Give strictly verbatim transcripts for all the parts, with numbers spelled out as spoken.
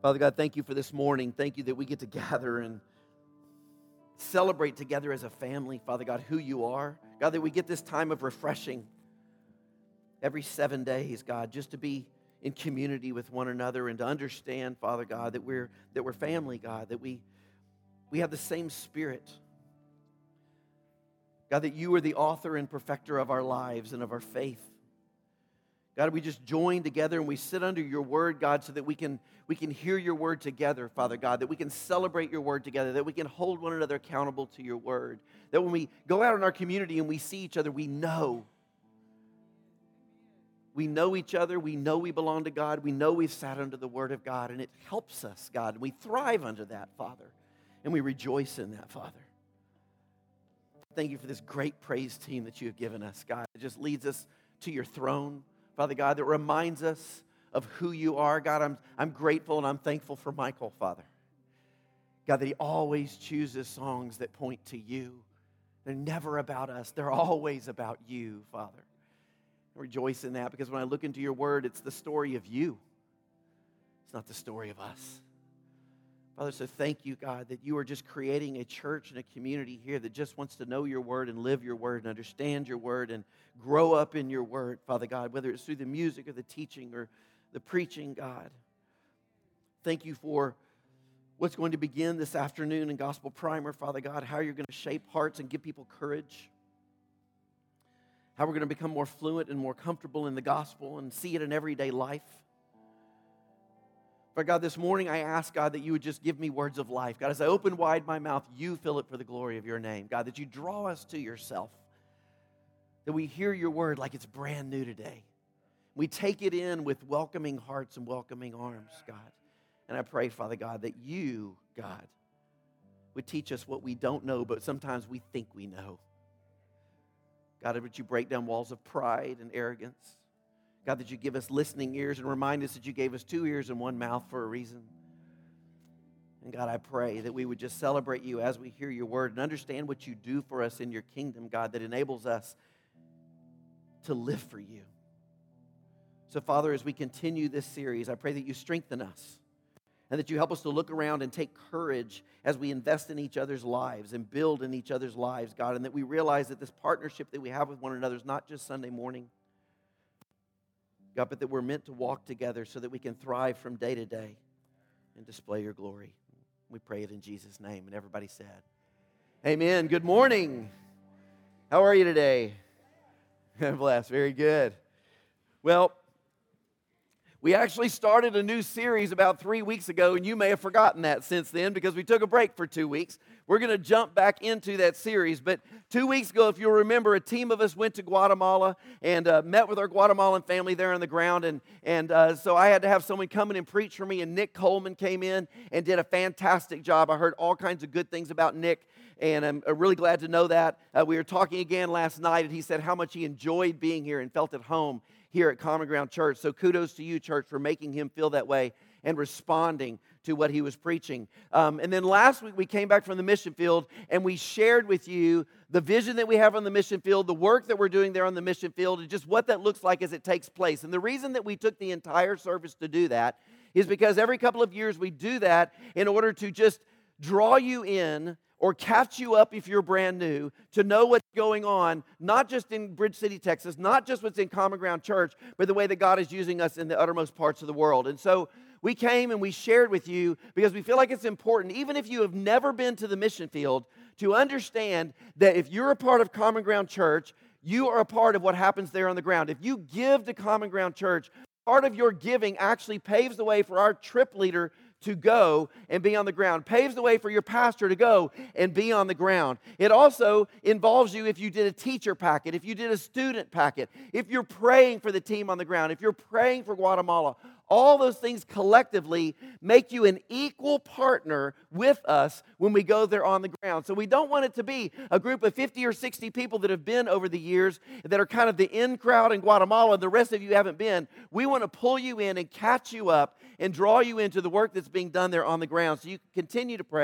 Father God, thank you for this morning. Thank you that we get to gather and celebrate together as a family, Father God, who you are. God, that we get this time of refreshing every seven days, God, just to be in community with one another and to understand, Father God, that we're that we're family, God, that we we have the same spirit. God, that you are the author and perfecter of our lives and of our faith. God, we just join together and we sit under your word, God, so that we can we can hear your word together, Father God, that we can celebrate your word together, that we can hold one another accountable to your word. That when we go out in our community and we see each other, we know. We know each other, we know we belong to God, we know we've sat under the word of God, and it helps us, God. We thrive under that, Father, and we rejoice in that, Father. Thank you for this great praise team that you have given us, God. It just leads us to your throne, Father God, that reminds us of who you are. God, I'm, I'm grateful and I'm thankful for Michael, Father. God, that he always chooses songs that point to you. They're never about us. They're always about you, Father. I rejoice in that because when I look into your word, it's the story of you. It's not the story of us. Father, so thank you, God, that you are just creating a church and a community here that just wants to know your word and live your word and understand your word and grow up in your word, Father God, whether it's through the music or the teaching or the preaching, God. Thank you for what's going to begin this afternoon in Gospel Primer, Father God, how you're going to shape hearts and give people courage, how we're going to become more fluent and more comfortable in the gospel and see it in everyday life. But God, this morning I ask, God, that you would just give me words of life. God, as I open wide my mouth, you fill it for the glory of your name. God, that you draw us to yourself, that we hear your word like it's brand new today. We take it in with welcoming hearts and welcoming arms, God. And I pray, Father God, that you, God, would teach us what we don't know, but sometimes we think we know. God, would you break down walls of pride and arrogance? God, that you give us listening ears and remind us that you gave us two ears and one mouth for a reason. And God, I pray that we would just celebrate you as we hear your word and understand what you do for us in your kingdom, God, that enables us to live for you. So, Father, as we continue this series, I pray that you strengthen us and that you help us to look around and take courage as we invest in each other's lives and build in each other's lives, God, and that we realize that this partnership that we have with one another is not just Sunday morning, God, but that we're meant to walk together so that we can thrive from day to day and display your glory. We pray it in Jesus' name. And everybody said, amen. Good morning. How are you today? Bless. Very good. Well, we actually started a new series about three weeks ago, and you may have forgotten that since then because we took a break for two weeks. We're going to jump back into that series. But two weeks ago, if you'll remember, a team of us went to Guatemala and uh, met with our Guatemalan family there on the ground. And, and uh, so I had to have someone come in and preach for me, and Nick Coleman came in and did a fantastic job. I heard all kinds of good things about Nick, and I'm really glad to know that. Uh, we were talking again last night, and he said how much he enjoyed being here and felt at home here at Common Ground Church. So kudos to you, church, for making him feel that way and responding to what he was preaching. Um, and then last week we came back from the mission field and we shared with you the vision that we have on the mission field, the work that we're doing there on the mission field, and just what that looks like as it takes place. And the reason that we took the entire service to do that is because every couple of years we do that in order to just draw you in or catch you up if you're brand new, to know what's going on, not just in Bridge City, Texas, not just what's in Common Ground Church, but the way that God is using us in the uttermost parts of the world. And so we came and we shared with you because we feel like it's important, even if you have never been to the mission field, to understand that if you're a part of Common Ground Church, you are a part of what happens there on the ground. If you give to Common Ground Church, part of your giving actually paves the way for our trip leader to go and be on the ground, paves the way for your pastor to go and be on the ground. It also involves you if you did a teacher packet, if you did a student packet, if you're praying for the team on the ground, if you're praying for Guatemala. All those things collectively make you an equal partner with us when we go there on the ground. So we don't want it to be a group of fifty or sixty people that have been over the years that are kind of the in crowd in Guatemala and the rest of you haven't been. We want to pull you in and catch you up and draw you into the work that's being done there on the ground so you can continue to pray,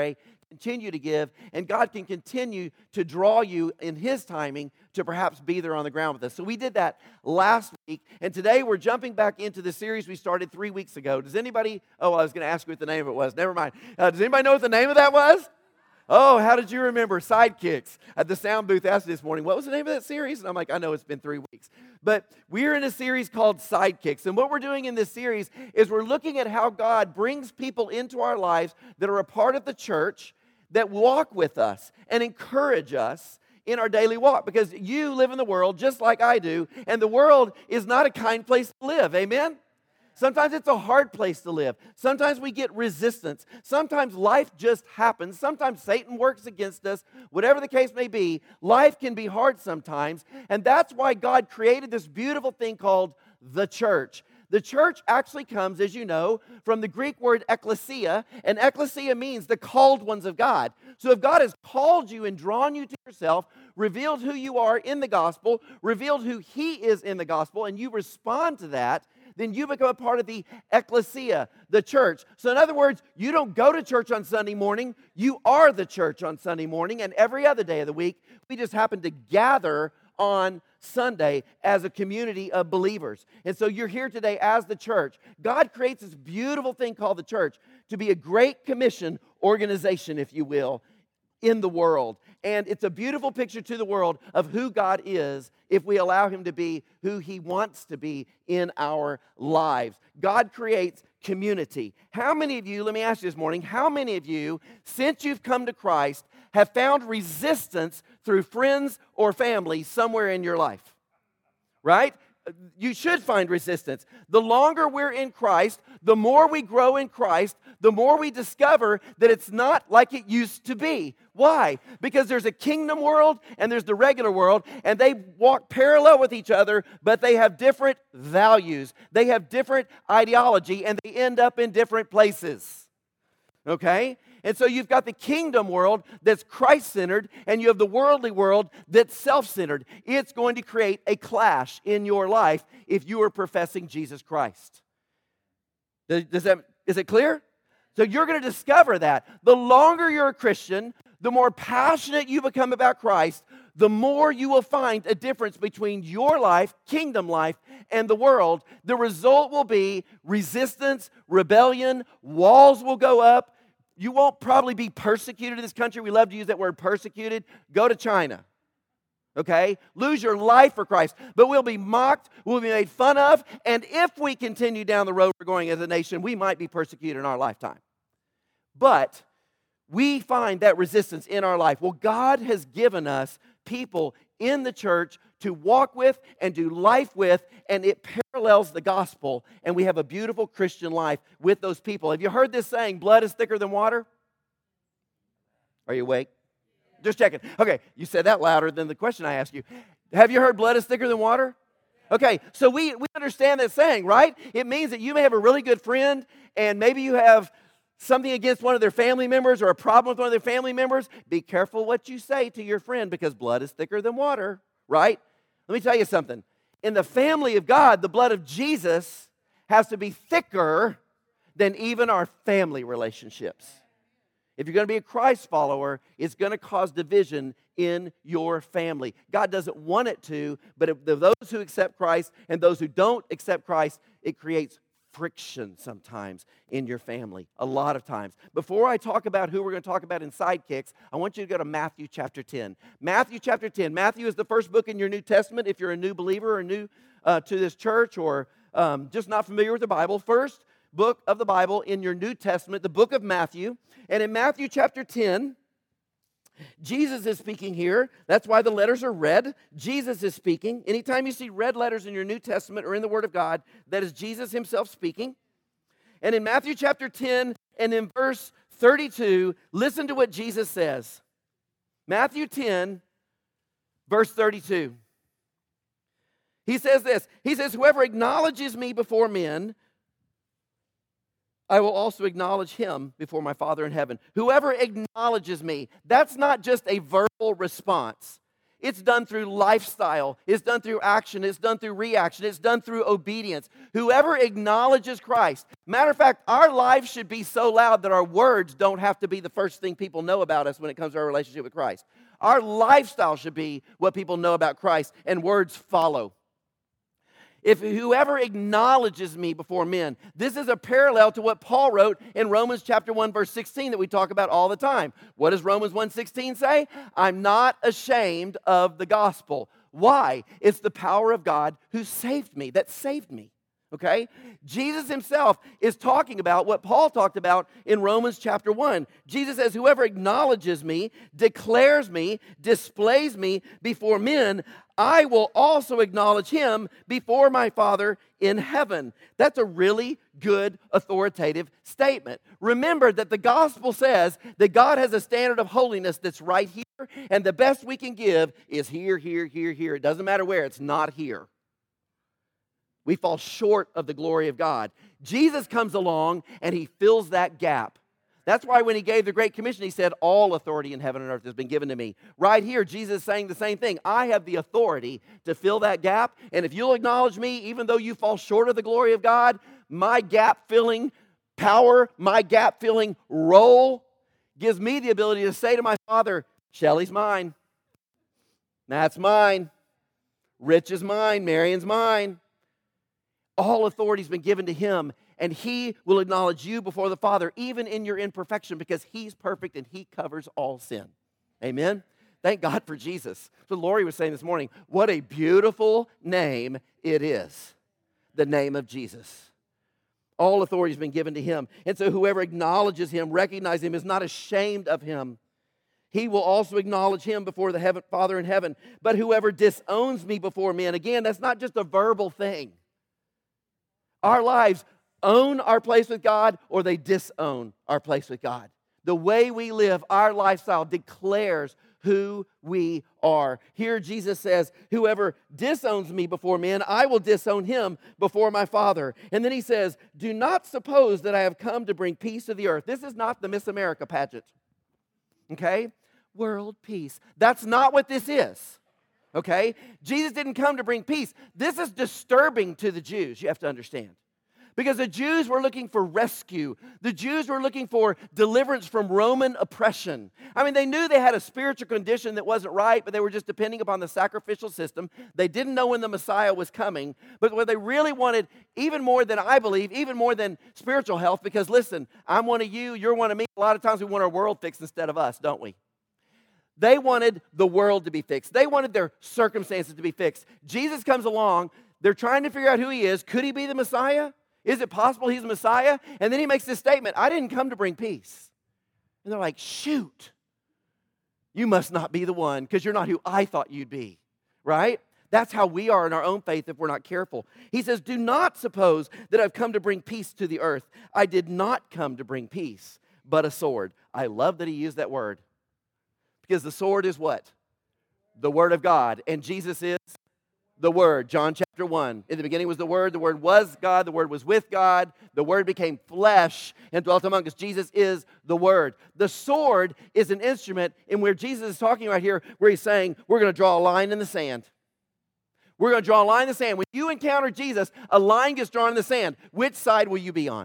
continue to give, and God can continue to draw you in His timing to perhaps be there on the ground with us. So we did that last week, and today we're jumping back into the series we started three weeks ago. Does anybody, oh, I was going to ask you what the name of it was. Never mind. Uh, does anybody know what the name of that was? Oh, how did you remember? Sidekicks. At the sound booth asked me this morning, what was the name of that series? And I'm like, I know it's been three weeks. But we're in a series called Sidekicks. And what we're doing in this series is we're looking at how God brings people into our lives that are a part of the church that walk with us and encourage us in our daily walk. Because you live in the world just like I do, and the world is not a kind place to live. Amen? Sometimes it's a hard place to live. Sometimes we get resistance. Sometimes life just happens. Sometimes Satan works against us. Whatever the case may be, life can be hard sometimes. And that's why God created this beautiful thing called the church. The church actually comes, as you know, from the Greek word ekklesia, and ekklesia means the called ones of God. So if God has called you and drawn you to yourself, revealed who you are in the gospel, revealed who He is in the gospel, and you respond to that, then you become a part of the ekklesia, the church. So in other words, you don't go to church on Sunday morning, you are the church on Sunday morning, and every other day of the week, we just happen to gather on Sunday as a community of believers. And so you're here today as the church. God creates this beautiful thing called the church to be a great commission organization, if you will, in the world. And it's a beautiful picture to the world of who God is if we allow Him to be who He wants to be in our lives. God creates community. How many of you, let me ask you this morning, how many of you, since you've come to Christ, have found resistance through friends or family somewhere in your life? Right? You should find resistance. The longer we're in Christ, the more we grow in Christ, the more we discover that it's not like it used to be. Why? Because there's a kingdom world and there's the regular world, and they walk parallel with each other, but they have different values. They have different ideology, and they end up in different places. Okay? And so you've got the kingdom world that's Christ-centered, and you have the worldly world that's self-centered. It's going to create a clash in your life if you are professing Jesus Christ. Does that, is it clear? So you're going to discover that. The longer you're a Christian, the more passionate you become about Christ, the more you will find a difference between your life, kingdom life, and the world. The result will be resistance, rebellion, walls will go up. You won't probably be persecuted in this country. We love to use that word persecuted. Go to China, okay? Lose your life for Christ. But we'll be mocked, we'll be made fun of, and if we continue down the road we're going as a nation, we might be persecuted in our lifetime. But we find that resistance in our life. Well, God has given us people in the church to walk with and do life with, and it parallels the gospel, and we have a beautiful Christian life with those people. Have you heard this saying, blood is thicker than water? Are you awake? Just checking. Okay, you said that louder than the question I asked you. Have you heard blood is thicker than water? Okay, so we, we understand that saying, right? It means that you may have a really good friend, and maybe you have something against one of their family members or a problem with one of their family members. Be careful what you say to your friend, because blood is thicker than water, right? Let me tell you something. In the family of God, the blood of Jesus has to be thicker than even our family relationships. If you're going to be a Christ follower, it's going to cause division in your family. God doesn't want it to, but if those who accept Christ and those who don't accept Christ, it creates friction sometimes in your family, a lot of times. Before I talk about who we're going to talk about in Sidekicks, I want you to go to Matthew chapter ten. Matthew chapter ten. Matthew is the first book in your New Testament if you're a new believer or new uh, to this church, or um, just not familiar with the Bible. First book of the Bible in your New Testament, the book of Matthew. And in Matthew chapter ten, Jesus is speaking here. That's why the letters are red. Jesus is speaking. Anytime you see red letters in your New Testament or in the Word of God, that is Jesus Himself speaking. And in Matthew chapter ten and in verse thirty-two, listen to what Jesus says. Matthew ten, verse thirty-two. He says this. He says, whoever acknowledges me before men, I will also acknowledge him before my Father in heaven. Whoever acknowledges me, that's not just a verbal response. It's done through lifestyle. It's done through action. It's done through reaction. It's done through obedience. Whoever acknowledges Christ. Matter of fact, our lives should be so loud that our words don't have to be the first thing people know about us when it comes to our relationship with Christ. Our lifestyle should be what people know about Christ, and words follow. If whoever acknowledges me before men, this is a parallel to what Paul wrote in Romans chapter one, verse sixteen that we talk about all the time. What does Romans one sixteen say? I'm not ashamed of the gospel. Why? It's the power of God who saved me, that saved me. Okay? Jesus himself is talking about what Paul talked about in Romans chapter one. Jesus says, whoever acknowledges me, declares me, displays me before men, I will also acknowledge him before my Father in heaven. That's a really good authoritative statement. Remember that the gospel says that God has a standard of holiness that's right here, and the best we can give is here, here, here, here. It doesn't matter where, it's not here. We fall short of the glory of God. Jesus comes along and he fills that gap. That's why when he gave the Great Commission, he said, all authority in heaven and earth has been given to me. Right here, Jesus is saying the same thing. I have the authority to fill that gap. And if you'll acknowledge me, even though you fall short of the glory of God, my gap-filling power, my gap-filling role gives me the ability to say to my Father, Shelly's mine. Matt's mine. Rich is mine. Marion's mine. All authority has been given to him, and he will acknowledge you before the Father, even in your imperfection, because he's perfect and he covers all sin. Amen? Thank God for Jesus. So Lori was saying this morning, what a beautiful name it is, the name of Jesus. All authority has been given to him. And so whoever acknowledges him, recognizes him, is not ashamed of him. He will also acknowledge him before the heaven, Father in heaven. But whoever disowns me before men, again, that's not just a verbal thing. Our lives own our place with God, or they disown our place with God. The way we live, our lifestyle declares who we are. Here Jesus says, whoever disowns me before men, I will disown him before my Father. And then he says, do not suppose that I have come to bring peace to the earth. This is not the Miss America pageant. Okay? World peace. That's not what this is. Okay? Jesus didn't come to bring peace. This is disturbing to the Jews, you have to understand. Because the Jews were looking for rescue. The Jews were looking for deliverance from Roman oppression. I mean, they knew they had a spiritual condition that wasn't right, but they were just depending upon the sacrificial system. They didn't know when the Messiah was coming. But what they really wanted, even more than I believe, even more than spiritual health, because listen, I'm one of you, you're one of me. A lot of times we want our world fixed instead of us, don't we? They wanted the world to be fixed. They wanted their circumstances to be fixed. Jesus comes along. They're trying to figure out who he is. Could he be the Messiah? Is it possible he's the Messiah? And then he makes this statement, I didn't come to bring peace. And they're like, shoot, you must not be the one because you're not who I thought you'd be, right? That's how we are in our own faith if we're not careful. He says, do not suppose that I've come to bring peace to the earth. I did not come to bring peace, but a sword. I love that he used that word. Because the sword is what? The Word of God. And Jesus is the Word. John chapter one. In the beginning was the Word. The Word was God. The Word was with God. The Word became flesh and dwelt among us. Jesus is the Word. The sword is an instrument in where Jesus is talking right here, where he's saying, we're going to draw a line in the sand. We're going to draw a line in the sand. When you encounter Jesus, a line gets drawn in the sand. Which side will you be on?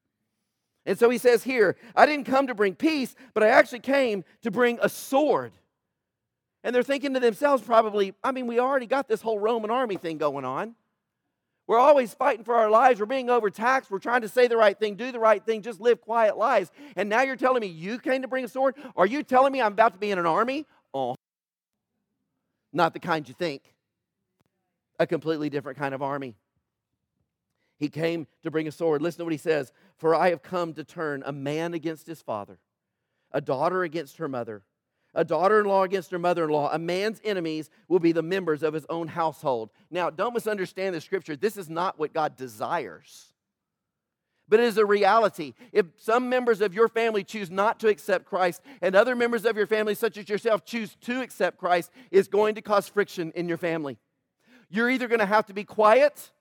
And so he says here, I didn't come to bring peace, but I actually came to bring a sword. And they're thinking to themselves probably, I mean, we already got this whole Roman army thing going on. We're always fighting for our lives. We're being overtaxed. We're trying to say the right thing, do the right thing, just live quiet lives. And now you're telling me you came to bring a sword? Are you telling me I'm about to be in an army? Oh, not the kind you think. A completely different kind of army. He came to bring a sword. Listen to what he says. For I have come to turn a man against his father, a daughter against her mother, a daughter-in-law against her mother-in-law. A man's enemies will be the members of his own household. Now, don't misunderstand the scripture. This is not what God desires. But it is a reality. If some members of your family choose not to accept Christ, and other members of your family, such as yourself, choose to accept Christ, it's going to cause friction in your family. You're either going to have to be quiet,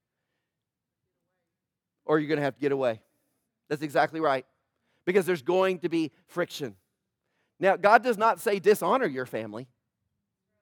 or you're going to have to get away. That's exactly right. Because there's going to be friction. Now, God does not say dishonor your family.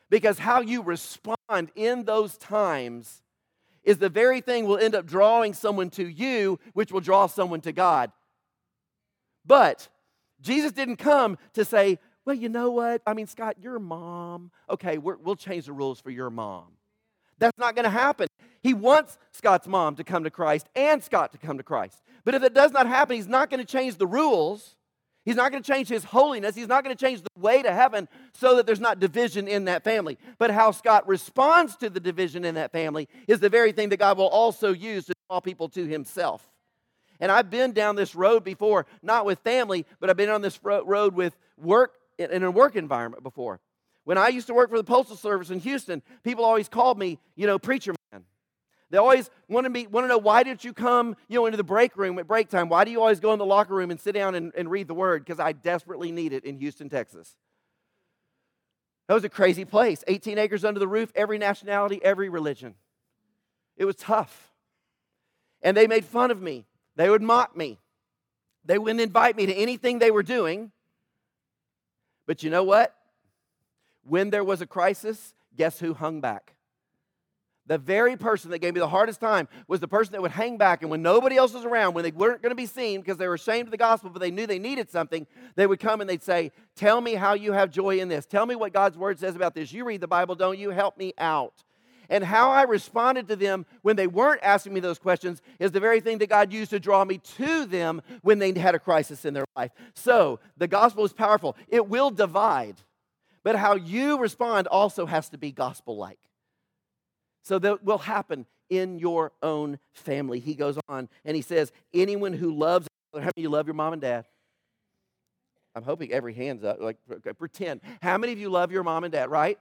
Because how you respond in those times is the very thing will end up drawing someone to you, which will draw someone to God. But Jesus didn't come to say, well, you know what? I mean, Scott, your mom. Okay, we're, we'll change the rules for your mom. That's not going to happen. He wants Scott's mom to come to Christ and Scott to come to Christ. But if it does not happen, he's not going to change the rules. He's not going to change his holiness. He's not going to change the way to heaven so that there's not division in that family. But how Scott responds to the division in that family is the very thing that God will also use to draw people to himself. And I've been down this road before, not with family, but I've been on this road with work, in a work environment before. When I used to work for the Postal Service in Houston, people always called me, you know, preacher man. They always wanted me, want to know, why did you come, you know, into the break room at break time? Why do you always go in the locker room and sit down and, and read the Word? Because I desperately need it in Houston, Texas. That was a crazy place. eighteen acres under the roof, every nationality, every religion. It was tough. And they made fun of me. They would mock me. They wouldn't invite me to anything they were doing. But you know what? When there was a crisis, guess who hung back? The very person that gave me the hardest time was the person that would hang back, and when nobody else was around, when they weren't going to be seen because they were ashamed of the gospel, but they knew they needed something, they would come and they'd say, tell me how you have joy in this. Tell me what God's Word says about this. You read the Bible, don't you? Help me out. And how I responded to them when they weren't asking me those questions is the very thing that God used to draw me to them when they had a crisis in their life. So, the gospel is powerful. It will divide. But how you respond also has to be gospel-like. So that will happen in your own family. He goes on and he says, anyone who loves, how many of you love your mom and dad? I'm hoping every hand's up, like pretend. How many of you love your mom and dad, right?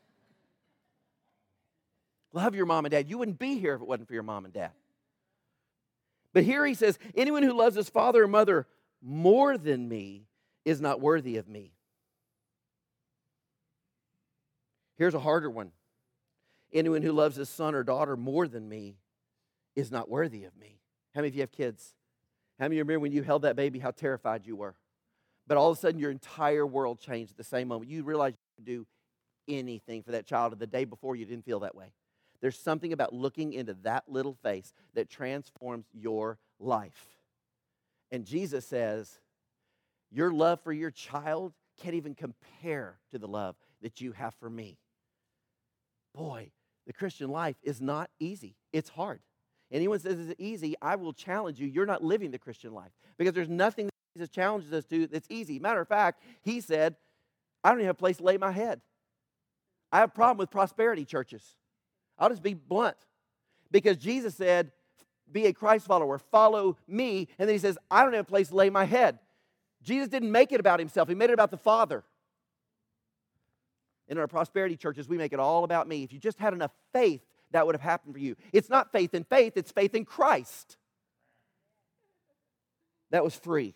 Love your mom and dad. You wouldn't be here if it wasn't for your mom and dad. But here he says, anyone who loves his father or mother more than me is not worthy of me. Here's a harder one. Anyone who loves his son or daughter more than me is not worthy of me. How many of you have kids? How many of you remember when you held that baby, how terrified you were? But all of a sudden, your entire world changed at the same moment. You realized you could do anything for that child, and the day before you didn't feel that way. There's something about looking into that little face that transforms your life. And Jesus says, your love for your child can't even compare to the love that you have for me. Boy, the Christian life is not easy. It's hard. Anyone says it's easy, I will challenge you. You're not living the Christian life. Because there's nothing that Jesus challenges us to that's easy. Matter of fact, he said, I don't even have a place to lay my head. I have a problem with prosperity churches. I'll just be blunt. Because Jesus said, be a Christ follower, follow me. And then he says, I don't have a place to lay my head. Jesus didn't make it about himself. He made it about the Father. In our prosperity churches, we make it all about me. If you just had enough faith, that would have happened for you. It's not faith in faith, it's faith in Christ. That was free.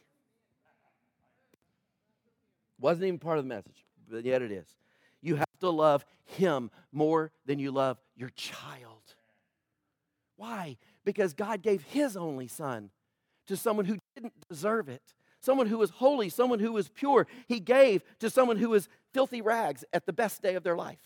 Wasn't even part of the message, but yet it is. You have to love him more than you love your child. Why? Because God gave his only son to someone who didn't deserve it. Someone who was holy, someone who was pure. He gave to someone who was filthy rags at the best day of their life.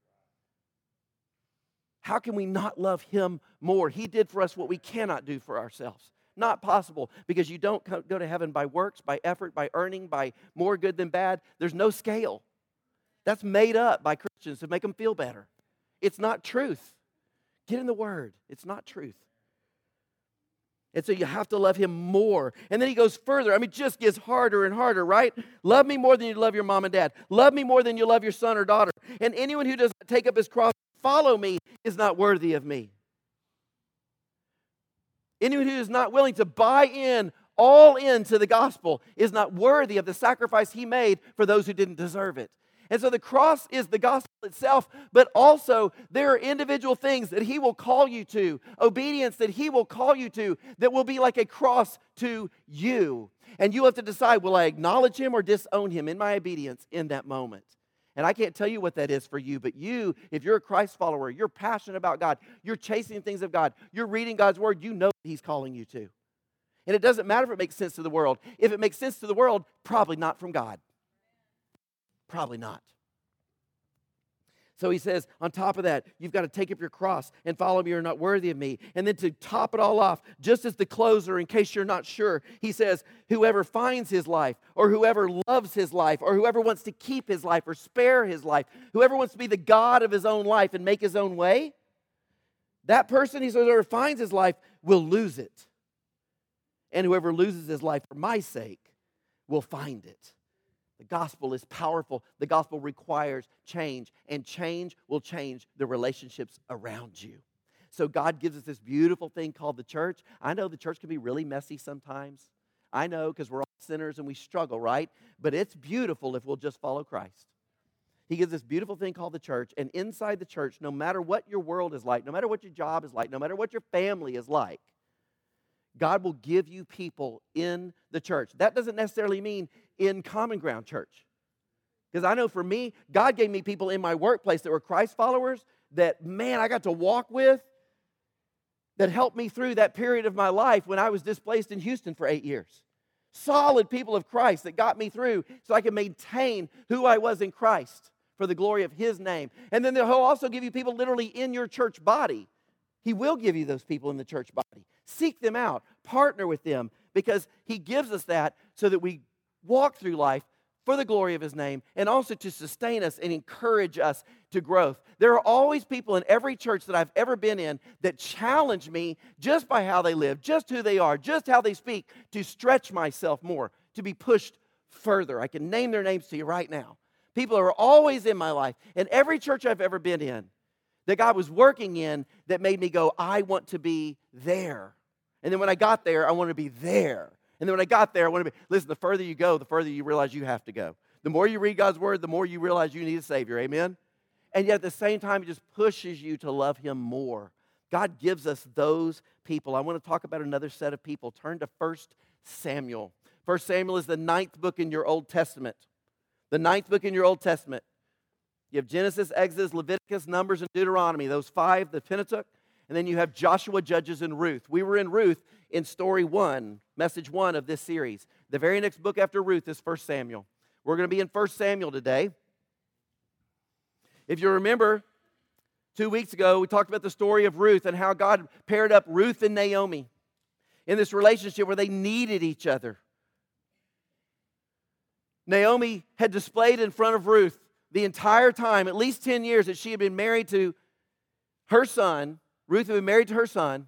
How can we not love him more? He did for us what we cannot do for ourselves. Not possible, because you don't go to heaven by works, by effort, by earning, by more good than bad. There's no scale. That's made up by Christians to make them feel better. It's not truth. Get in the Word. It's not truth. And so you have to love him more. And then he goes further. I mean, it just gets harder and harder, right? Love me more than you love your mom and dad. Love me more than you love your son or daughter. And anyone who does not take up his cross and follow me is not worthy of me. Anyone who is not willing to buy in, all into the gospel, is not worthy of the sacrifice he made for those who didn't deserve it. And so the cross is the gospel itself, but also there are individual things that he will call you to, obedience that he will call you to, that will be like a cross to you. And you have to decide, will I acknowledge him or disown him in my obedience in that moment? And I can't tell you what that is for you, but you, if you're a Christ follower, you're passionate about God, you're chasing things of God, you're reading God's word, you know what he's calling you to. And it doesn't matter if it makes sense to the world. If it makes sense to the world, probably not from God. Probably not. So he says, on top of that, you've got to take up your cross and follow me, you're not worthy of me. And then to top it all off, just as the closer, in case you're not sure, he says, whoever finds his life, or whoever loves his life, or whoever wants to keep his life or spare his life, whoever wants to be the God of his own life and make his own way, that person, he says, whoever finds his life will lose it. And whoever loses his life for my sake will find it. The gospel is powerful. The gospel requires change, and change will change the relationships around you. So God gives us this beautiful thing called the church. I know the church can be really messy sometimes. I know, because we're all sinners and we struggle, right? But it's beautiful if we'll just follow Christ. He gives this beautiful thing called the church, and inside the church, no matter what your world is like, no matter what your job is like, no matter what your family is like, God will give you people in the church. That doesn't necessarily mean in Common Ground Church. Because I know for me, God gave me people in my workplace that were Christ followers that, man, I got to walk with, that helped me through that period of my life when I was displaced in Houston for eight years. Solid people of Christ that got me through so I could maintain who I was in Christ for the glory of His name. And then He'll also give you people literally in your church body. He will give you those people in the church body. Seek them out. Partner with them, because He gives us that so that we walk through life for the glory of His name, and also to sustain us and encourage us to growth. There are always people in every church that I've ever been in that challenge me just by how they live, just who they are, just how they speak, to stretch myself more, to be pushed further. I can name their names to you right now. People are always in my life, in every church I've ever been in, that God was working in, that made me go, I want to be there. And then when I got there, I want to be there. And then when I got there, I want to be, listen, the further you go, the further you realize you have to go. The more you read God's Word, the more you realize you need a Savior, amen? And yet at the same time, it just pushes you to love Him more. God gives us those people. I want to talk about another set of people. Turn to First Samuel. First Samuel is the ninth book in your Old Testament. The ninth book in your Old Testament. You have Genesis, Exodus, Leviticus, Numbers, and Deuteronomy. Those five, the Pentateuch. And then you have Joshua, Judges, and Ruth. We were in Ruth in story one, message one of this series. The very next book after Ruth is First Samuel. We're going to be in First Samuel today. If you remember, two weeks ago, we talked about the story of Ruth and how God paired up Ruth and Naomi in this relationship where they needed each other. Naomi had displayed in front of Ruth the entire time, at least ten years, that she had been married to her son. Ruth had been married to her son.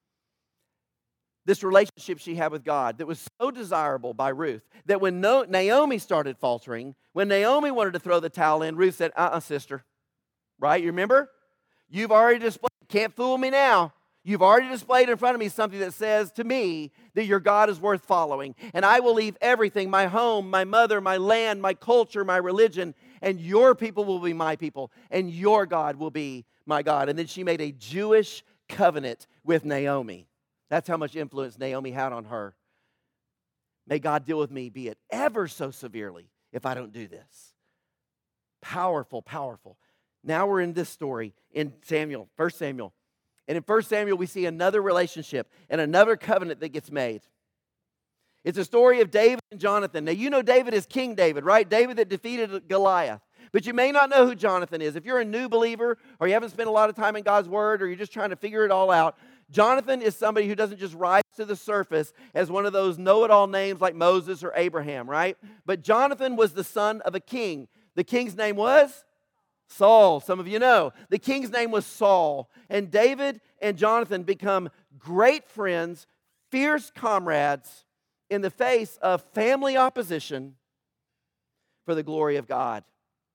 This relationship she had with God that was so desirable by Ruth that when Naomi started faltering, when Naomi wanted to throw the towel in, Ruth said, uh-uh, sister. Right? You remember? You've already displayed, can't fool me now. You've already displayed in front of me something that says to me that your God is worth following. And I will leave everything, my home, my mother, my land, my culture, my religion, and your people will be my people, and your God will be my God. And then she made a Jewish covenant with Naomi. That's how much influence Naomi had on her. May God deal with me, be it ever so severely, if I don't do this. Powerful, powerful. Now we're in this story in Samuel, First Samuel. And in First Samuel, we see another relationship and another covenant that gets made. It's a story of David and Jonathan. Now, you know David is King David, right? David that defeated Goliath. But you may not know who Jonathan is. If you're a new believer or you haven't spent a lot of time in God's Word or you're just trying to figure it all out, Jonathan is somebody who doesn't just rise to the surface as one of those know-it-all names like Moses or Abraham, right? But Jonathan was the son of a king. The king's name was Saul. Some of you know. The king's name was Saul. And David and Jonathan become great friends, fierce comrades in the face of family opposition for the glory of God.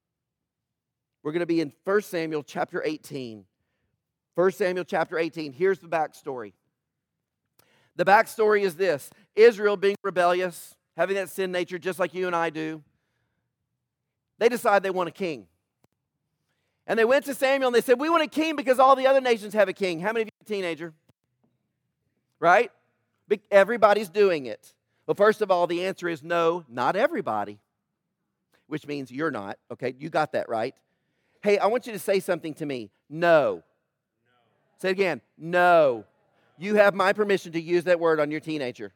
We're going to be in First Samuel chapter eighteen. First Samuel chapter eighteen. Here's the backstory. The backstory is this. Israel being rebellious, having that sin nature just like you and I do, they decide they want a king. And they went to Samuel and they said, we want a king because all the other nations have a king. How many of you are a teenager? Right? Everybody's doing it. Well, first of all, the answer is no, not everybody. Which means you're not. Okay, you got that right. Hey, I want you to say something to me. No. No. Say it again. No. You have my permission to use that word on your teenager.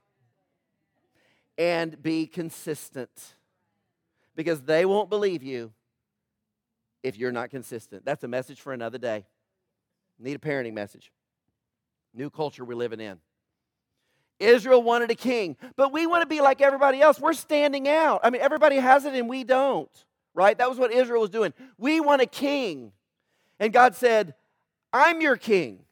And be consistent. Because they won't believe you if you're not consistent. That's a message for another day. Need a parenting message. New culture we're living in. Israel wanted a king, but we want to be like everybody else. We're standing out. I mean, everybody has it and we don't, right? That was what Israel was doing. We want a king. And God said, I'm your king.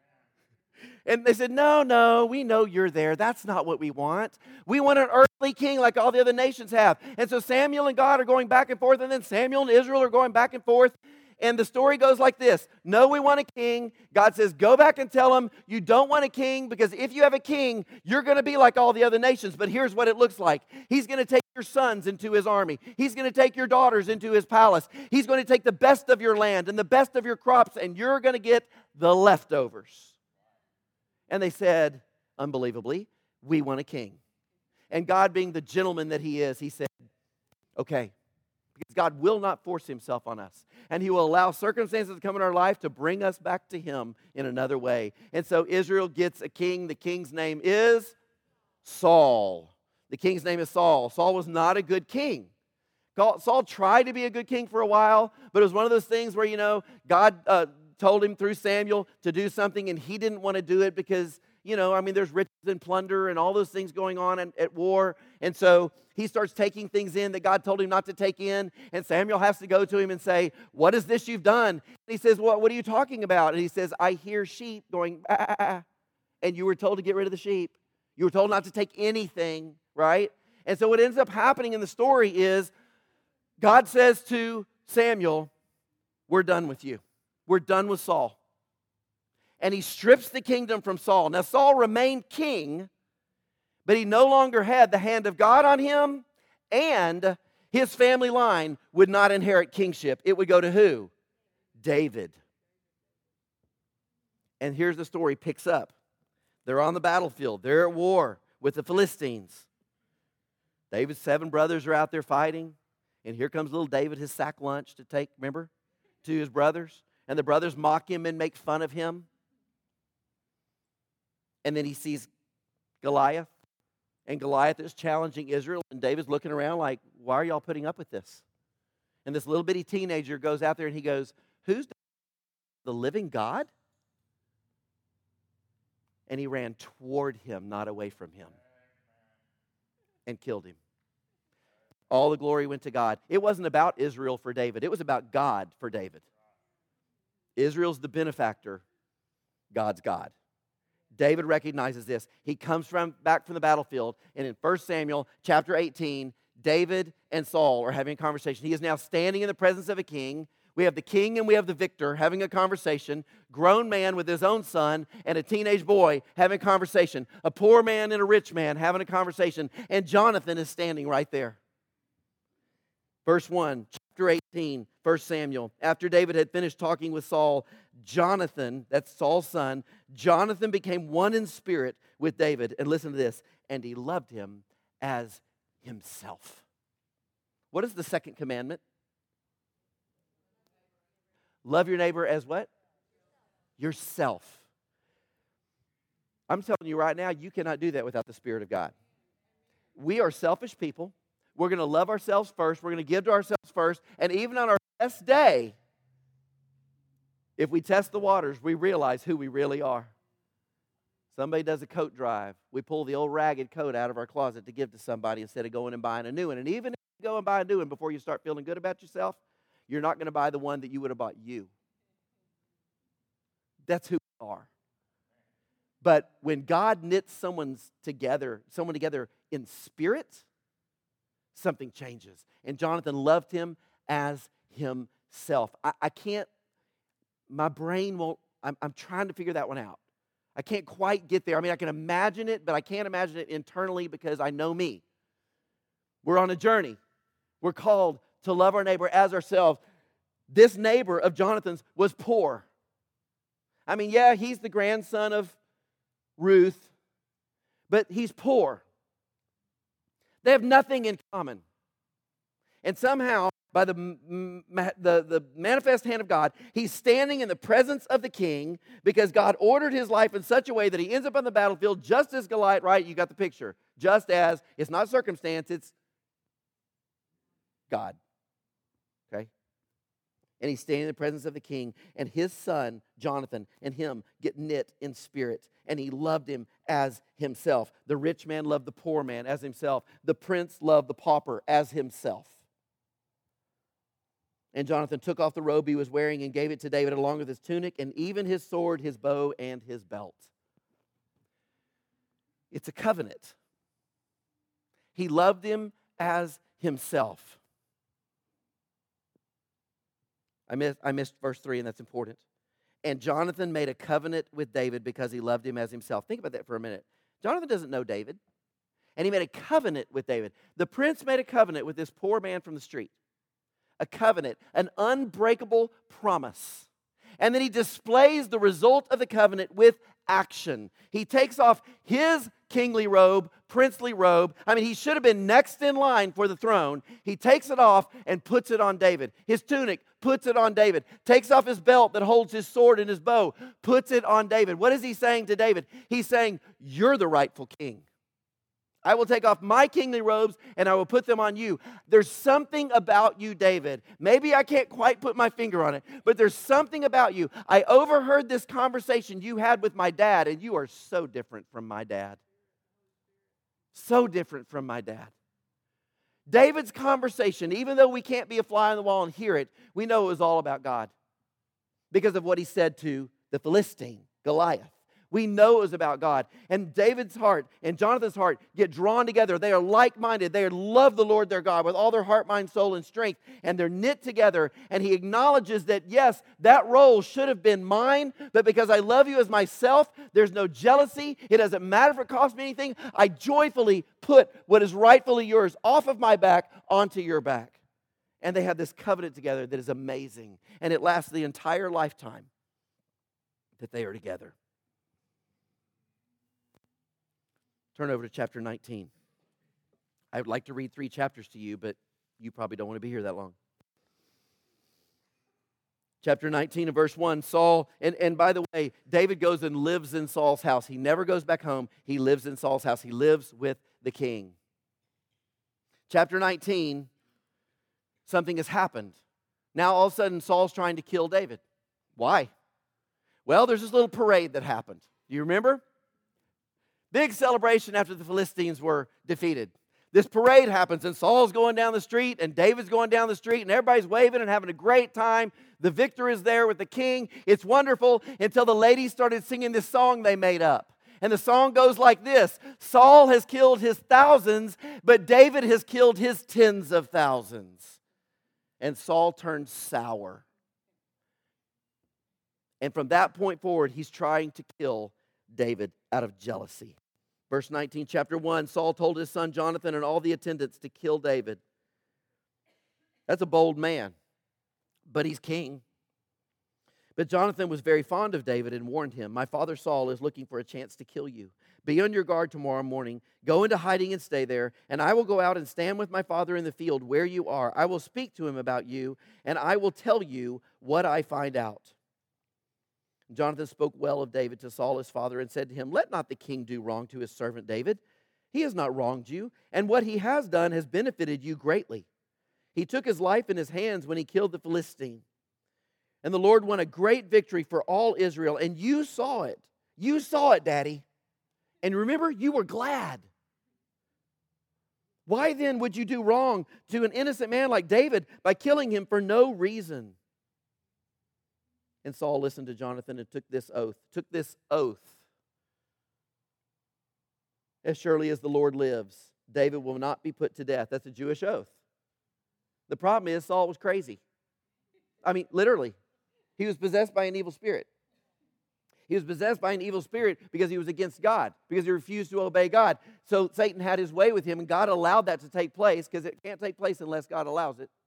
And they said, no, no, we know you're there. That's not what we want. We want an earthly king like all the other nations have. And so Samuel and God are going back and forth, and then Samuel and Israel are going back and forth. And the story goes like this. No, we want a king. God says, go back and tell them you don't want a king, because if you have a king, you're going to be like all the other nations. But here's what it looks like. He's going to take your sons into his army. He's going to take your daughters into his palace. He's going to take the best of your land and the best of your crops, and you're going to get the leftovers. And they said, unbelievably, we want a king. And God, being the gentleman that he is, he said, okay. Because God will not force himself on us. And he will allow circumstances to come in our life to bring us back to him in another way. And so Israel gets a king. The king's name is Saul. The king's name is Saul. Saul was not a good king. Saul tried to be a good king for a while, but it was one of those things where, you know, God uh, told him through Samuel to do something, and he didn't want to do it because, you know, I mean, there's riches and plunder and all those things going on at, at war. And so he starts taking things in that God told him not to take in. And Samuel has to go to him and say, what is this you've done? And he says, well, what are you talking about? And he says, I hear sheep going, ah, ah, ah. And you were told to get rid of the sheep. You were told not to take anything, right? And so what ends up happening in the story is God says to Samuel, we're done with you. We're done with Saul. And he strips the kingdom from Saul. Now, Saul remained king, but he no longer had the hand of God on him, and his family line would not inherit kingship. It would go to who? David. And here's the story picks up. They're on the battlefield. They're at war with the Philistines. David's seven brothers are out there fighting, and here comes little David, his sack lunch to take, remember, to his brothers. And the brothers mock him and make fun of him. And then he sees Goliath. And Goliath is challenging Israel. And David's looking around like, why are y'all putting up with this? And this little bitty teenager goes out there and he goes, who's the living God? And he ran toward him, not away from him. And killed him. All the glory went to God. It wasn't about Israel for David. It was about God for David. Israel's the benefactor. God's God. David recognizes this. He comes from back from the battlefield, and in First Samuel chapter eighteen, David and Saul are having a conversation. He is now standing in the presence of a king. We have the king and we have the victor having a conversation. Grown man with his own son and a teenage boy having a conversation. A poor man and a rich man having a conversation. And Jonathan is standing right there. Verse one, chapter eighteen, First Samuel. After David had finished talking with Saul, Jonathan, that's Saul's son, Jonathan became one in spirit with David. And listen to this. And he loved him as himself. What is the second commandment? Love your neighbor as what? Yourself. I'm telling you right now, you cannot do that without the Spirit of God. We are selfish people. We're going to love ourselves first. We're going to give to ourselves first. And even on our best day, if we test the waters, we realize who we really are. Somebody does a coat drive. We pull the old ragged coat out of our closet to give to somebody instead of going and buying a new one. And even if you go and buy a new one before you start feeling good about yourself, you're not going to buy the one that you would have bought you. That's who we are. But when God knits someone's together, someone together in spirit, something changes. And Jonathan loved him as himself. I, I can't, my brain won't, I'm, I'm trying to figure that one out. I can't quite get there. I mean, I can imagine it, but I can't imagine it internally because I know me. We're on a journey. We're called to love our neighbor as ourselves. This neighbor of Jonathan's was poor. I mean, yeah, he's the grandson of Ruth, but he's poor. They have nothing in common. And somehow, by the, the, the manifest hand of God, he's standing in the presence of the king because God ordered his life in such a way that he ends up on the battlefield just as Goliath, right? You got the picture. Just as, it's not circumstance, it's God. Okay? And he's standing in the presence of the king, and his son, Jonathan, and him get knit in spirit. And he loved him as himself. The rich man loved the poor man as himself. The prince loved the pauper as himself. And Jonathan took off the robe he was wearing and gave it to David along with his tunic and even his sword, his bow, and his belt. It's a covenant. He loved him as himself. I missed, I missed verse three, and that's important. And Jonathan made a covenant with David because he loved him as himself. Think about that for a minute. Jonathan doesn't know David. And he made a covenant with David. The prince made a covenant with this poor man from the street. A covenant, an unbreakable promise. And then he displays the result of the covenant with action. He takes off his kingly robe, princely robe. I mean, he should have been next in line for the throne. He takes it off and puts it on David. His tunic, puts it on David. Takes off his belt that holds his sword and his bow, puts it on David. What is he saying to David? He's saying, you're the rightful king. I will take off my kingly robes and I will put them on you. There's something about you, David. Maybe I can't quite put my finger on it, but there's something about you. I overheard this conversation you had with my dad, and you are so different from my dad. So different from my dad. David's conversation, even though we can't be a fly on the wall and hear it, we know it was all about God because of what he said to the Philistine, Goliath. We know it was about God. And David's heart and Jonathan's heart get drawn together. They are like-minded. They love the Lord their God with all their heart, mind, soul, and strength. And they're knit together. And he acknowledges that, yes, that role should have been mine, but because I love you as myself, there's no jealousy. It doesn't matter if it costs me anything. I joyfully put what is rightfully yours off of my back onto your back. And they have this covenant together that is amazing. And it lasts the entire lifetime that they are together. Turn over to chapter nineteen. I would like to read three chapters to you, but you probably don't want to be here that long. Chapter nineteen and verse one, Saul, and, and by the way, David goes and lives in Saul's house. He never goes back home. He lives in Saul's house. He lives with the king. Chapter nineteen, something has happened. Now all of a sudden Saul's trying to kill David. Why? Well, there's this little parade that happened. Do you remember? Big celebration after the Philistines were defeated. This parade happens, and Saul's going down the street, and David's going down the street, and everybody's waving and having a great time. The victor is there with the king. It's wonderful until the ladies started singing this song they made up. And the song goes like this: Saul has killed his thousands, but David has killed his tens of thousands. And Saul turned sour. And from that point forward, he's trying to kill David out of jealousy. Verse nineteen, chapter one, Saul told his son Jonathan and all the attendants to kill David. That's a bold man, but he's king. But Jonathan was very fond of David and warned him, my father Saul is looking for a chance to kill you. Be on your guard tomorrow morning. Go into hiding and stay there, and I will go out and stand with my father in the field where you are. I will speak to him about you, and I will tell you what I find out. Jonathan spoke well of David to Saul his father and said to him, let not the king do wrong to his servant David. He has not wronged you, and what he has done has benefited you greatly. He took his life in his hands when he killed the Philistine. And the Lord won a great victory for all Israel, and you saw it. You saw it, Daddy. And remember, you were glad. Why then would you do wrong to an innocent man like David by killing him for no reason? And Saul listened to Jonathan and took this oath, took this oath. As surely as the Lord lives, David will not be put to death. That's a Jewish oath. The problem is Saul was crazy. I mean, literally. He was possessed by an evil spirit. He was possessed by an evil spirit because he was against God, because he refused to obey God. So Satan had his way with him, and God allowed that to take place because it can't take place unless God allows it.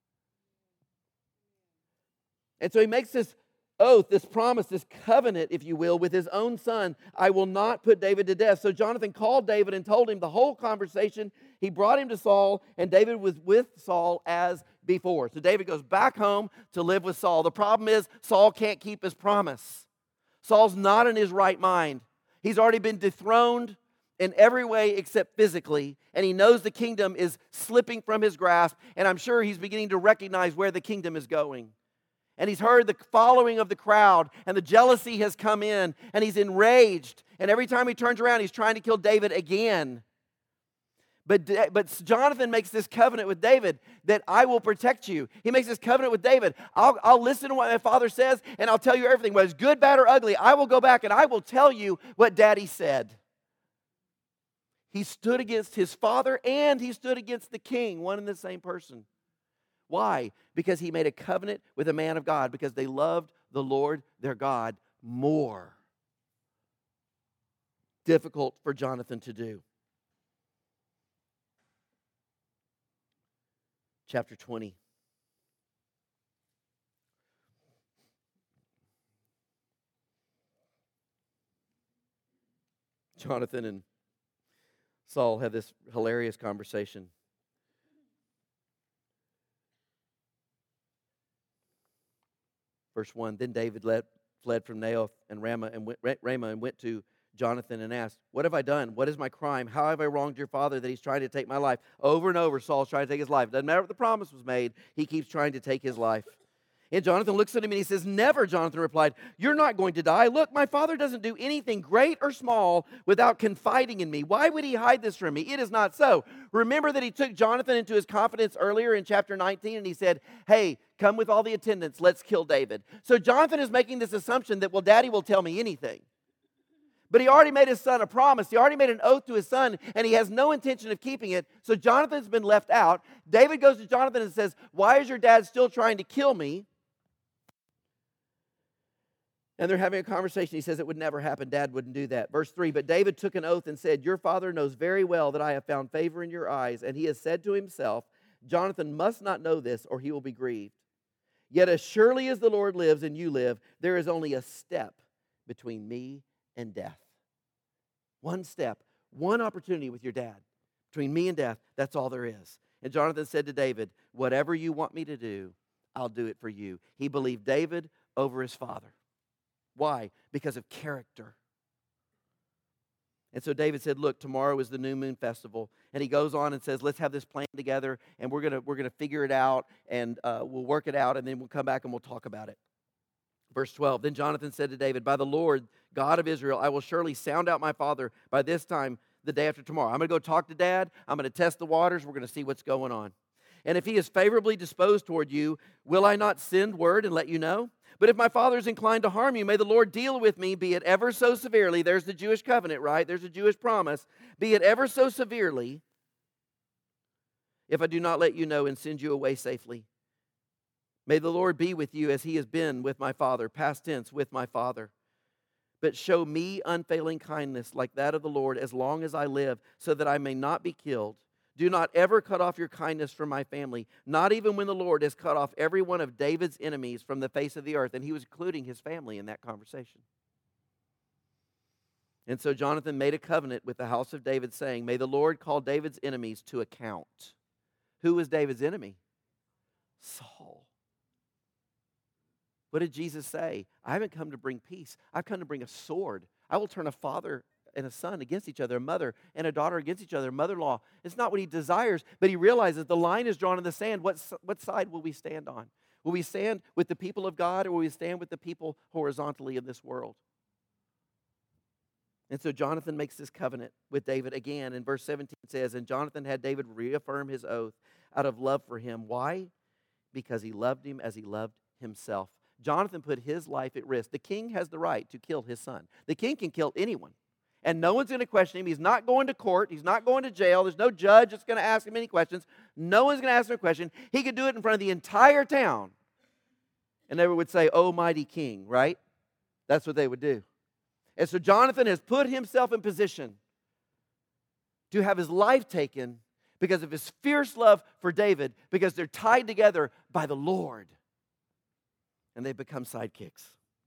And so he makes this oath, this promise, this covenant, if you will, with his own son. I will not put David to death. So Jonathan called David and told him the whole conversation. He brought him to Saul, and David was with Saul as before. So David goes back home to live with Saul. The problem is Saul can't keep his promise. Saul's not in his right mind. He's already been dethroned in every way except physically, and he knows the kingdom is slipping from his grasp, and I'm sure he's beginning to recognize where the kingdom is going. And he's heard the following of the crowd, and the jealousy has come in, and he's enraged. And every time he turns around, he's trying to kill David again. But, but Jonathan makes this covenant with David that I will protect you. He makes this covenant with David. I'll, I'll listen to what my father says, and I'll tell you everything. Whether it's good, bad, or ugly, I will go back and I will tell you what Daddy said. He stood against his father and he stood against the king, one and the same person. Why? Because he made a covenant with a man of God, because they loved the Lord their God more. Difficult for Jonathan to do. Chapter twenty. Jonathan and Saul have this hilarious conversation. Verse one, then David led, fled from Naoth and Ramah and went, Ramah and went to Jonathan and asked, what have I done? What is my crime? How have I wronged your father that he's trying to take my life? Over and over, Saul's trying to take his life. Doesn't matter what the promise was made, he keeps trying to take his life. And Jonathan looks at him and he says, never, Jonathan replied, you're not going to die. Look, my father doesn't do anything great or small without confiding in me. Why would he hide this from me? It is not so. Remember that he took Jonathan into his confidence earlier in chapter nineteen and he said, hey, come with all the attendants, let's kill David. So Jonathan is making this assumption that, well, Daddy will tell me anything. But he already made his son a promise. He already made an oath to his son, and he has no intention of keeping it. So Jonathan's been left out. David goes to Jonathan and says, why is your dad still trying to kill me? And they're having a conversation. He says it would never happen. Dad wouldn't do that. Verse three, but David took an oath and said, your father knows very well that I have found favor in your eyes. And he has said to himself, Jonathan must not know this, or he will be grieved. Yet as surely as the Lord lives and you live, there is only a step between me and death. One step, one opportunity with your dad. Between me and death, that's all there is. And Jonathan said to David, whatever you want me to do, I'll do it for you. He believed David over his father. Why? Because of character. And so David said, look, tomorrow is the new moon festival. And he goes on and says, let's have this plan together, and we're going we're gonna figure it out, and uh, we'll work it out, and then we'll come back and we'll talk about it. Verse twelve, then Jonathan said to David, by the Lord, God of Israel, I will surely sound out my father by this time the day after tomorrow. I'm going to go talk to Dad. I'm going to test the waters. We're going to see what's going on. And if he is favorably disposed toward you, will I not send word and let you know? But if my father is inclined to harm you, may the Lord deal with me, be it ever so severely. There's the Jewish covenant, right? There's a Jewish promise. Be it ever so severely, if I do not let you know and send you away safely. May the Lord be with you as he has been with my father, past tense, with my father. But show me unfailing kindness like that of the Lord as long as I live, so that I may not be killed. Do not ever cut off your kindness from my family, not even when the Lord has cut off every one of David's enemies from the face of the earth. And he was including his family in that conversation. And so Jonathan made a covenant with the house of David, saying, may the Lord call David's enemies to account. Who was David's enemy? Saul. What did Jesus say? I haven't come to bring peace. I've come to bring a sword. I will turn a father and a son against each other, a mother and a daughter against each other, a mother-in-law. It's not what he desires, but he realizes the line is drawn in the sand. What, what side will we stand on? Will we stand with the people of God, or will we stand with the people horizontally in this world? And so Jonathan makes this covenant with David again. In verse seventeen it says, and Jonathan had David reaffirm his oath out of love for him. Why? Because he loved him as he loved himself. Jonathan put his life at risk. The king has the right to kill his son. The king can kill anyone. And no one's going to question him. He's not going to court. He's not going to jail. There's no judge that's going to ask him any questions. No one's going to ask him a question. He could do it in front of the entire town. And they would say, oh, mighty king, right? That's what they would do. And so Jonathan has put himself in position to have his life taken because of his fierce love for David, because they're tied together by the Lord. And they've become sidekicks.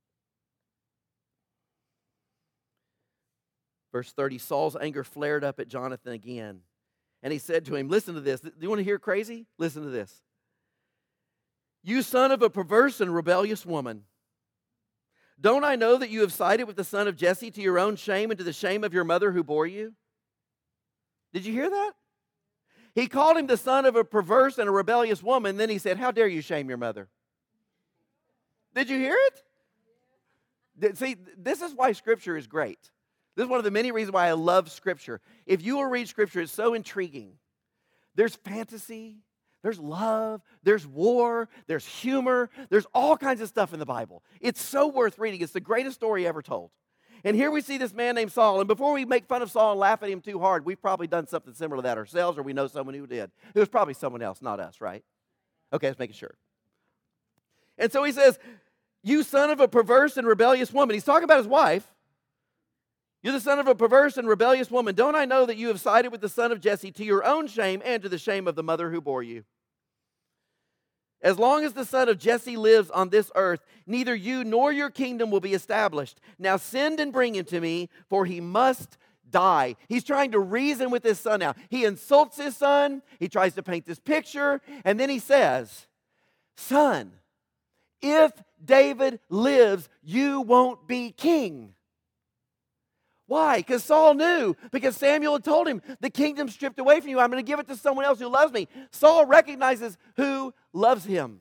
Verse thirty, Saul's anger flared up at Jonathan again. And he said to him, listen to this. Do you want to hear crazy? Listen to this. You son of a perverse and rebellious woman. Don't I know that you have sided with the son of Jesse to your own shame and to the shame of your mother who bore you? Did you hear that? He called him the son of a perverse and a rebellious woman. Then he said, how dare you shame your mother? Did you hear it? See, this is why Scripture is great. This is one of the many reasons why I love Scripture. If you will read Scripture, it's so intriguing. There's fantasy, there's love, there's war, there's humor, there's all kinds of stuff in the Bible. It's so worth reading. It's the greatest story ever told. And here we see this man named Saul. And before we make fun of Saul and laugh at him too hard, we've probably done something similar to that ourselves, or we know someone who did. It was probably someone else, not us, right? Okay, let's make sure. And so he says, you son of a perverse and rebellious woman. He's talking about his wife. You're the son of a perverse and rebellious woman. Don't I know that you have sided with the son of Jesse to your own shame and to the shame of the mother who bore you? As long as the son of Jesse lives on this earth, neither you nor your kingdom will be established. Now send and bring him to me, for he must die. He's trying to reason with his son now. He insults his son. He tries to paint this picture. And then he says, son, if David lives, you won't be king. Why? Because Saul knew. Because Samuel had told him, the kingdom's stripped away from you. I'm going to give it to someone else who loves me. Saul recognizes who loves him.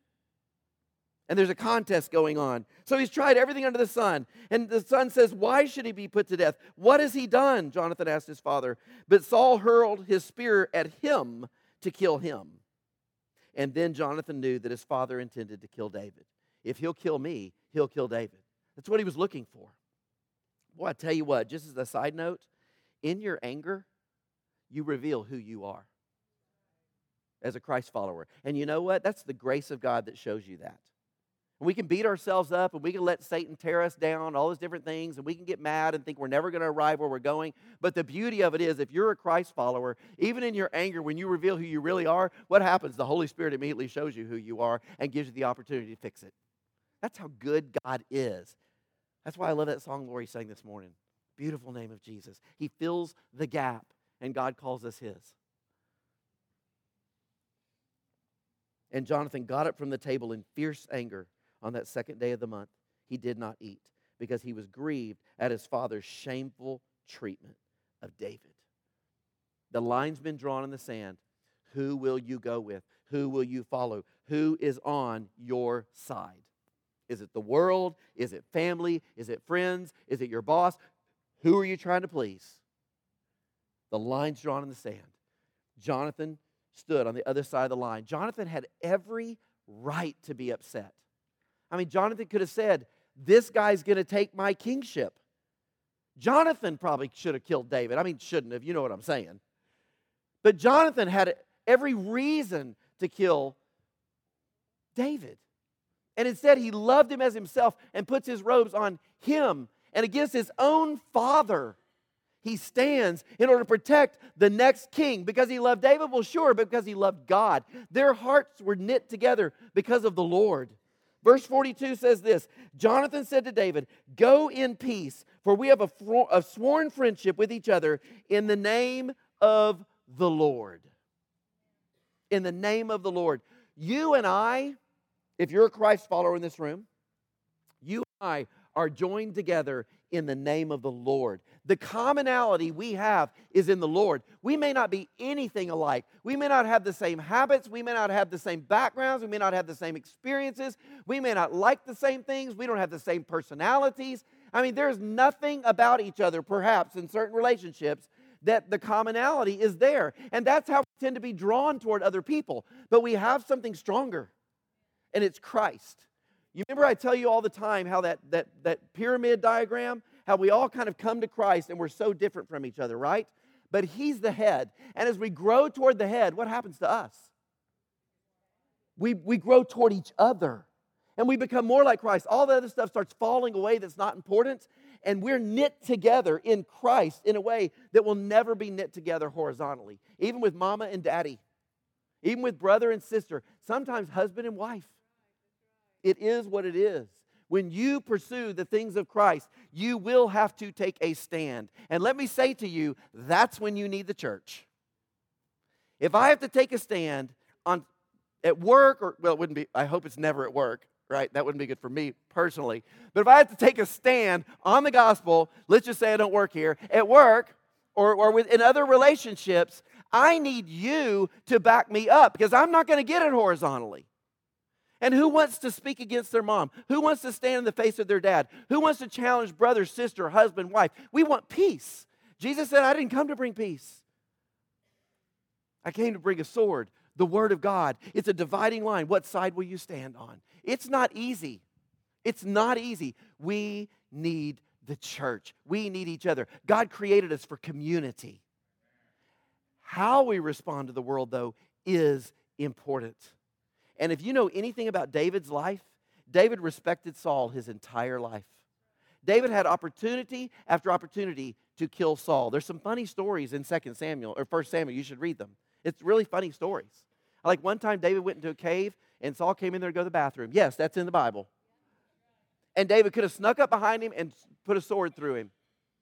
And there's a contest going on. So he's tried everything under the sun. And the son says, why should he be put to death? What has he done? Jonathan asked his father. But Saul hurled his spear at him to kill him. And then Jonathan knew that his father intended to kill David. If he'll kill me, he'll kill David. That's what he was looking for. Boy, I tell you what, just as a side note, in your anger, you reveal who you are as a Christ follower. And you know what? That's the grace of God that shows you that. And we can beat ourselves up, and we can let Satan tear us down, all those different things, and we can get mad and think we're never going to arrive where we're going. But the beauty of it is, if you're a Christ follower, even in your anger, when you reveal who you really are, what happens? The Holy Spirit immediately shows you who you are and gives you the opportunity to fix it. That's how good God is. That's why I love that song Lori sang this morning. Beautiful name of Jesus. He fills the gap, and God calls us his. And Jonathan got up from the table in fierce anger on that second day of the month. He did not eat because he was grieved at his father's shameful treatment of David. The line's been drawn in the sand. Who will you go with? Who will you follow? Who is on your side? Is it the world? Is it family? Is it friends? Is it your boss? Who are you trying to please? The line's drawn in the sand. Jonathan stood on the other side of the line. Jonathan had every right to be upset. I mean, Jonathan could have said, this guy's going to take my kingship. Jonathan probably should have killed David. I mean, shouldn't have. You know what I'm saying. But Jonathan had every reason to kill David. And instead, he loved him as himself and puts his robes on him. And against his own father, he stands in order to protect the next king. Because he loved David? Well, sure, but because he loved God. Their hearts were knit together because of the Lord. Verse forty-two says this, Jonathan said to David, go in peace, for we have a, a sworn friendship with each other in the name of the Lord. In the name of the Lord. You and I, if you're a Christ follower in this room, you and I are joined together in the name of the Lord. The commonality we have is in the Lord. We may not be anything alike. We may not have the same habits. We may not have the same backgrounds. We may not have the same experiences. We may not like the same things. We don't have the same personalities. I mean, there's nothing about each other, perhaps, in certain relationships that the commonality is there. And that's how we tend to be drawn toward other people. But we have something stronger. And it's Christ. You remember I tell you all the time how that, that, that pyramid diagram, how we all kind of come to Christ and we're so different from each other, right? But he's the head. And as we grow toward the head, what happens to us? We, we grow toward each other. And we become more like Christ. All the other stuff starts falling away that's not important. And we're knit together in Christ in a way that will never be knit together horizontally. Even with mama and daddy. Even with brother and sister. Sometimes husband and wife. It is what it is. When you pursue the things of Christ, you will have to take a stand. And let me say to you, that's when you need the church. If I have to take a stand on at work, or well, it wouldn't be, I hope it's never at work, right? That wouldn't be good for me personally. But if I have to take a stand on the gospel, let's just say I don't work here, at work or, or with, in other relationships, I need you to back me up because I'm not going to get it horizontally. And who wants to speak against their mom? Who wants to stand in the face of their dad? Who wants to challenge brother, sister, husband, wife? We want peace. Jesus said, I didn't come to bring peace. I came to bring a sword, the word of God. It's a dividing line. What side will you stand on? It's not easy. It's not easy. We need the church. We need each other. God created us for community. How we respond to the world, though, is important. And if you know anything about David's life, David respected Saul his entire life. David had opportunity after opportunity to kill Saul. There's some funny stories in Second Samuel or First Samuel. You should read them. It's really funny stories. Like one time David went into a cave and Saul came in there to go to the bathroom. Yes, that's in the Bible. And David could have snuck up behind him and put a sword through him.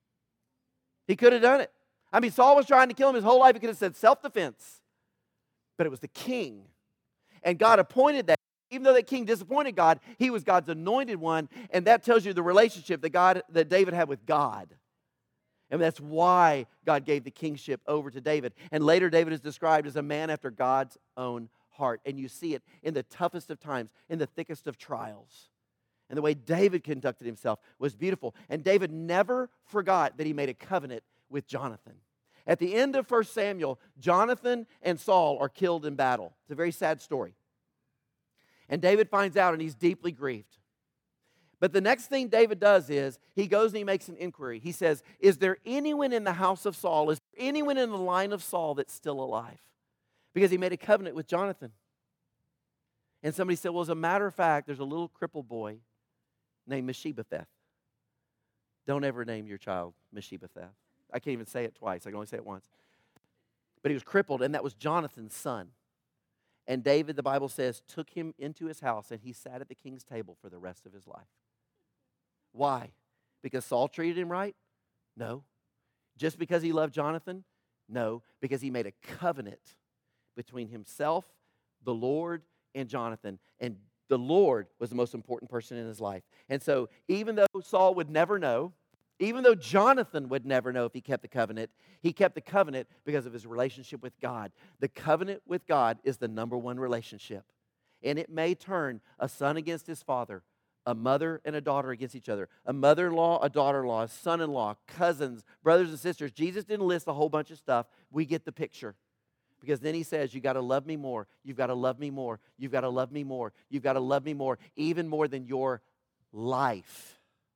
He could have done it. I mean, Saul was trying to kill him his whole life. He could have said self-defense. But it was the king. And God appointed that. Even though that king disappointed God, he was God's anointed one. And that tells you the relationship that God, that David had with God. And that's why God gave the kingship over to David. And later David is described as a man after God's own heart. And you see it in the toughest of times, in the thickest of trials. And the way David conducted himself was beautiful. And David never forgot that he made a covenant with Jonathan. At the end of First Samuel, Jonathan and Saul are killed in battle. It's a very sad story. And David finds out and he's deeply grieved. But the next thing David does is he goes and he makes an inquiry. He says, is there anyone in the house of Saul? Is there anyone in the line of Saul that's still alive? Because he made a covenant with Jonathan. And somebody said, well, as a matter of fact, there's a little crippled boy named Mephibosheth. Don't ever name your child Mephibosheth. I can't even say it twice. I can only say it once. But he was crippled, and that was Jonathan's son. And David, the Bible says, took him into his house, and he sat at the king's table for the rest of his life. Why? Because Saul treated him right? No. Just because he loved Jonathan? No. Because he made a covenant between himself, the Lord, and Jonathan. And the Lord was the most important person in his life. And so even though Saul would never know, even though Jonathan would never know if he kept the covenant, he kept the covenant because of his relationship with God. The covenant with God is the number one relationship. And it may turn a son against his father, a mother and a daughter against each other, a mother-in-law, a daughter-in-law, a son-in-law, cousins, brothers and sisters. Jesus didn't list a whole bunch of stuff. We get the picture. Because then he says, you've got to love me more. You've got to love me more. You've got to love me more. You've got to love me more, even more than your life.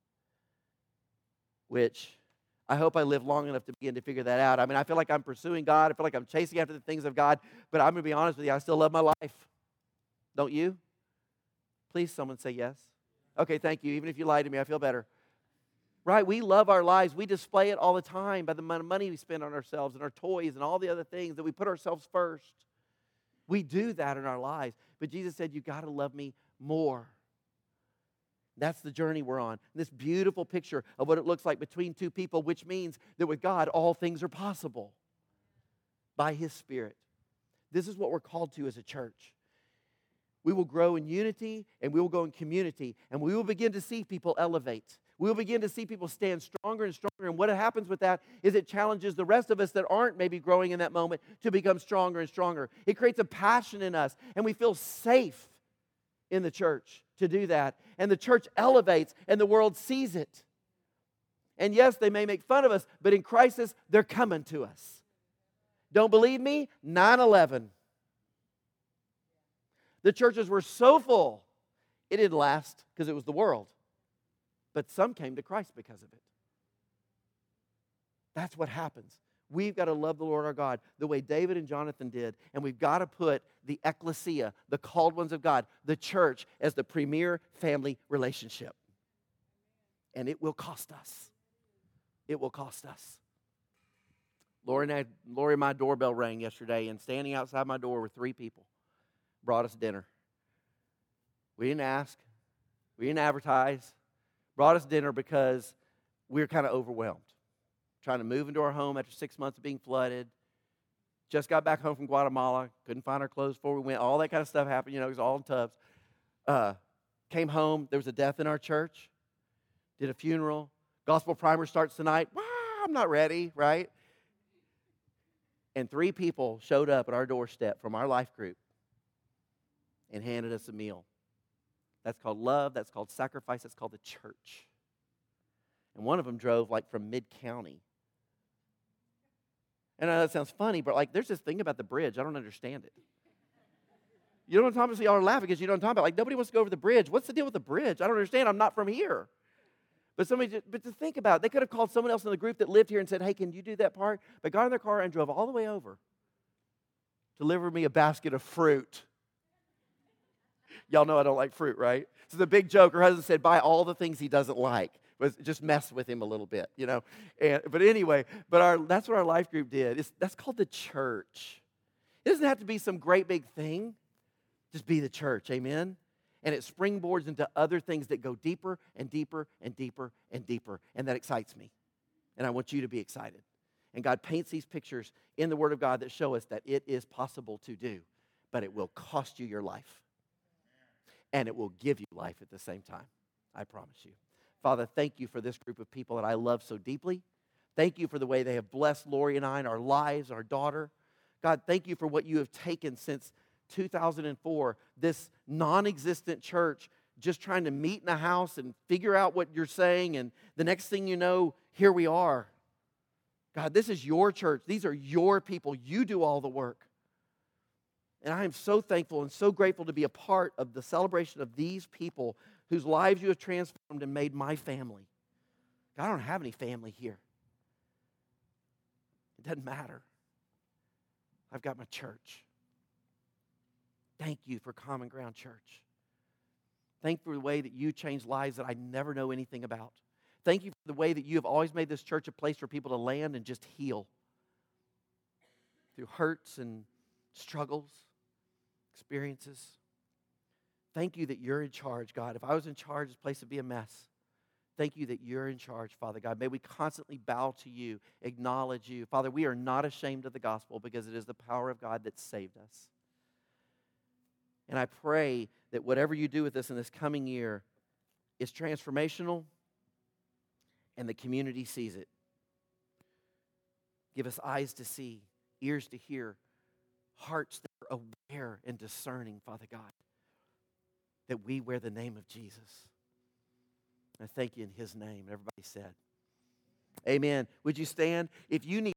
Which I hope I live long enough to begin to figure that out. I mean, I feel like I'm pursuing God. I feel like I'm chasing after the things of God. But I'm going to be honest with you, I still love my life. Don't you? Please, someone say yes. Okay, thank you. Even if you lie to me, I feel better. Right? We love our lives. We display it all the time by the amount of money we spend on ourselves and our toys and all the other things that we put ourselves first. We do that in our lives. But Jesus said, you've got to love me more. That's the journey we're on. This beautiful picture of what it looks like between two people, which means that with God, all things are possible by His Spirit. This is what we're called to as a church. We will grow in unity and we will go in community and we will begin to see people elevate. We will begin to see people stand stronger and stronger. And what happens with that is it challenges the rest of us that aren't maybe growing in that moment to become stronger and stronger. It creates a passion in us and we feel safe in the church to do that. And the church elevates and the world sees it. And yes, they may make fun of us, but in crisis, they're coming to us. Don't believe me? nine eleven. The churches were so full, it didn't last because it was the world. But some came to Christ because of it. That's what happens. We've got to love the Lord our God the way David and Jonathan did. And we've got to put the ecclesia, the called ones of God, the church, as the premier family relationship. And it will cost us. It will cost us. Lori and, I, Lori and my doorbell rang yesterday, and standing outside my door were three people. Brought us dinner. We didn't ask. We didn't advertise. Brought us dinner because we were kind of overwhelmed. Trying to move into our home after six months of being flooded. Just got back home from Guatemala. Couldn't find our clothes before we went. All that kind of stuff happened. You know, it was all in tubs. Uh, came home. There was a death in our church. Did a funeral. Gospel primer starts tonight. Wow, I'm not ready, right? And three people showed up at our doorstep from our life group and handed us a meal. That's called love. That's called sacrifice. That's called the church. And one of them drove like from mid-county. And I know that sounds funny, but like there's this thing about the bridge. I don't understand it. You know what I'm talking about? So y'all are laughing because you know what I'm talking about. Like nobody wants to go over the bridge. What's the deal with the bridge? I don't understand. I'm not from here. But somebody, just, but to think about it, they could have called someone else in the group that lived here and said, hey, can you do that part? But got in their car and drove all the way over to deliver me a basket of fruit. Y'all know I don't like fruit, right? So the big joke, her husband said, buy all the things he doesn't like. Was just mess with him a little bit, you know. And, but anyway, but our that's what our life group did. It's, that's called the church. It doesn't have to be some great big thing. Just be the church, amen? And it springboards into other things that go deeper and deeper and deeper and deeper. And that excites me. And I want you to be excited. And God paints these pictures in the Word of God that show us that it is possible to do, but it will cost you your life. And it will give you life at the same time. I promise you. Father, thank you for this group of people that I love so deeply. Thank you for the way they have blessed Lori and I and our lives, our daughter. God, thank you for what you have taken since two thousand four, this non-existent church, just trying to meet in a house and figure out what you're saying, and the next thing you know, here we are. God, this is your church. These are your people. You do all the work. And I am so thankful and so grateful to be a part of the celebration of these people whose lives you have transformed and made my family. God, I don't have any family here. It doesn't matter. I've got my church. Thank you for Common Ground Church. Thank you for the way that you change lives that I never know anything about. Thank you for the way that you have always made this church a place for people to land and just heal through hurts and struggles, experiences. Thank you that you're in charge, God. If I was in charge, this place would be a mess. Thank you that you're in charge, Father God. May we constantly bow to you, acknowledge you. Father, we are not ashamed of the gospel because it is the power of God that saved us. And I pray that whatever you do with us in this coming year is transformational and the community sees it. Give us eyes to see, ears to hear, hearts that are aware and discerning, Father God, that we wear the name of Jesus. I thank you in his name. Everybody said, amen. Would you stand? If you need